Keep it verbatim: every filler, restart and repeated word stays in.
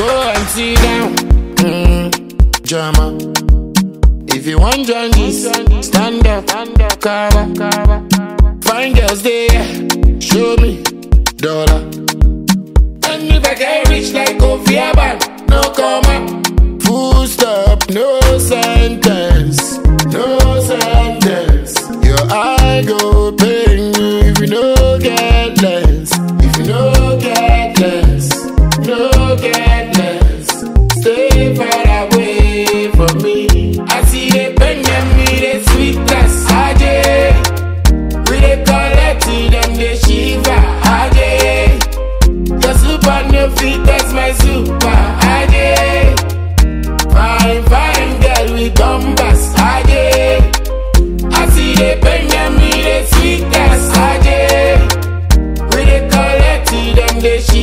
Go and sit down, mm, drama. If you want join this, stand up, cover. Find girls there, show me dollar. And if I get rich like Kofi Abba, no comma. Full stop, no sentence, no sentence. Your eye go paying you if you no get less. If you no get less, no get less. Stay far away from me. I see a pen and me, the sweetness. Aje, we dey collect them, the shiva. Aje, your super no fit, that's my super. Aje, fine, fine girl with bombas. Aje, I see the pen and me, the sweetness. Aje, we dey collect them, the shiva.